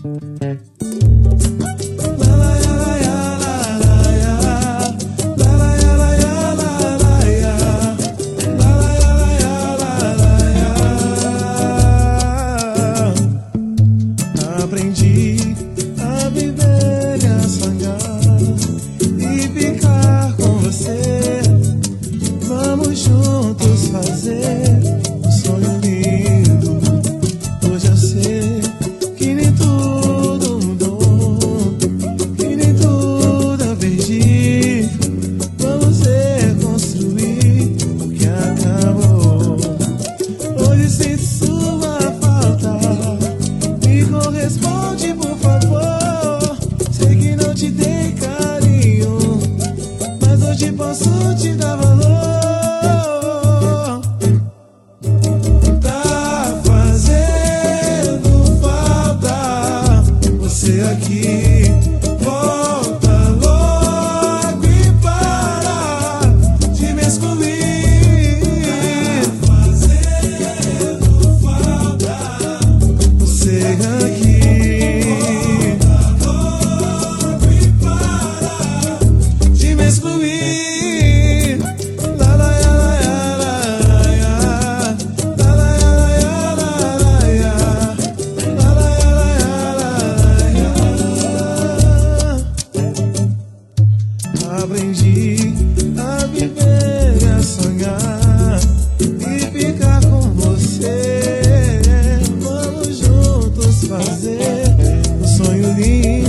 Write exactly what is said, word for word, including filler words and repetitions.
Aprendi a viver e a sonhar e ficar com você. Vamos juntos fazer um sonho lindo. Hoje eu sei que nem tudo mudou, que nem tudo eu perdi. Vamos reconstruir o que acabou. Hoje sinto sua falta, me corresponde por favor. Sei que não te dei carinho, mas hoje posso te dar valor. Tá fazendo falta você aqui. Volta logo e para de me excluir. Tá fazendo falta você aqui. Volta logo e para de me excluir. La la ya la ya la ya. La la ya la ya la ya. La la ya la ya la ya. Aprendi a viver e a sonhar e ficar com você. Vamos juntos fazer um sonho lindo.